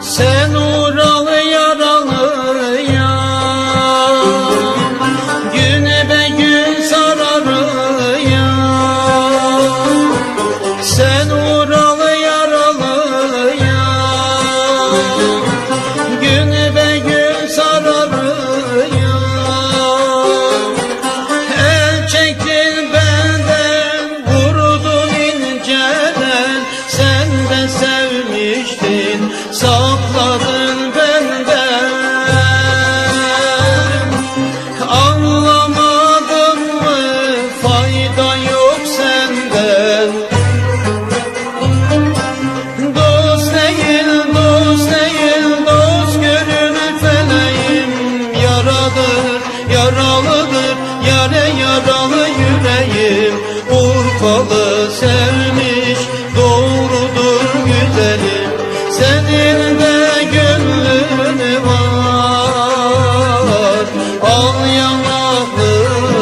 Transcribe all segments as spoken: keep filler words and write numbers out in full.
Sen uğralı yaralı yar, güne be gün sararı yar. Sen uğralı yaralı yar, güne be gün sararı yar. El çektin benden, vurdun inceden, sen de sevmiştin, sakladın benden. Anlamadın mı, fayda yok senden. Dost değil, dost değil, dost görünür feleğim. Yaradır, yaralıdır, yare yaralı yüreğim. Urfalı sevmiş, doğrudur güzelim. Senin de gönlün var, al yanaklı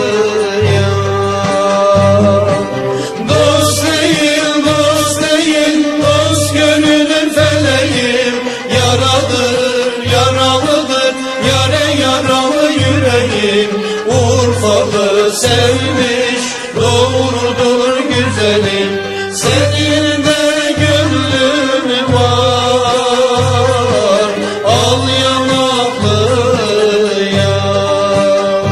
yar. Dost değil, dost değil, dost gönlün feleğim. Yaradır, yaralıdır, yare yaralı yüreğim. Urfalı sevmiş, doğrudur güzelim. Senin de gönlün var, al yanaklı yar.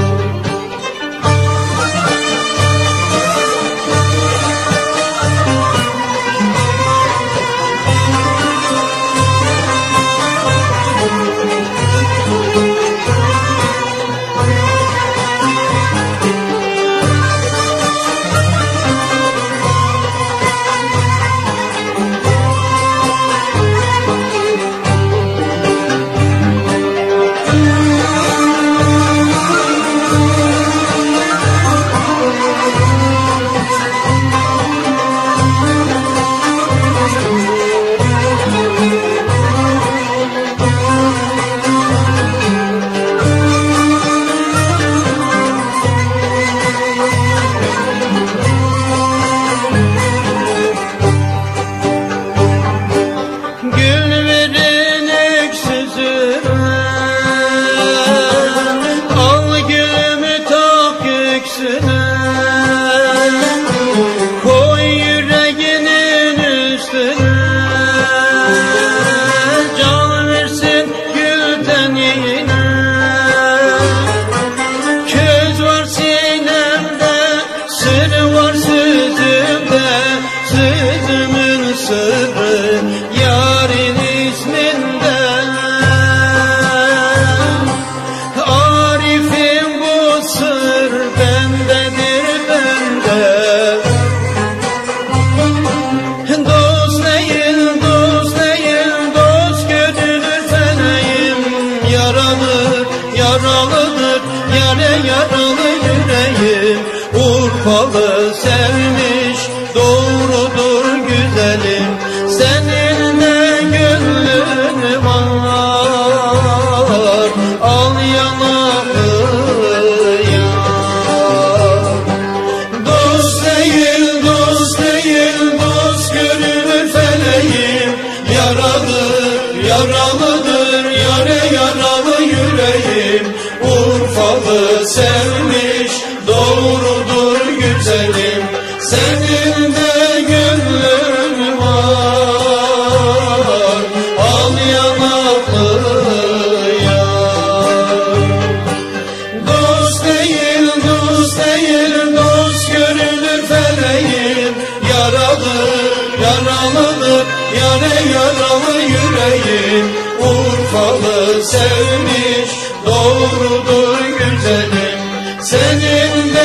Koy yüreğinin üstüne, can versin gülden yine. Köz var sinemde, sır var sözümde. Sözümün sırrı yarın isminde. Arif'im bu sır bendedir bende. Dost değil, dost değil, dost görünür feleğim. Yaralı, yaralıdır, yare yaralı yüreğim. Urfalı sevmiş, doğrudur güzelim. Senin de gönlün var, al yanaklı yar. Dost değil, dost değil, dost görünür feleğim. Yaradır, yaralıdır, yare yaralı yüreğim. Urfalı sevmiş, doğrudur güzelim. Senin de gönlün var, al yanaklı yar. Dost değil, dost değil, dost görünür feleğim. Yaradır, yaralıdır, yare yaralı yüreğim. Urfalı sevmiş, doğrudur güzelim. Senin de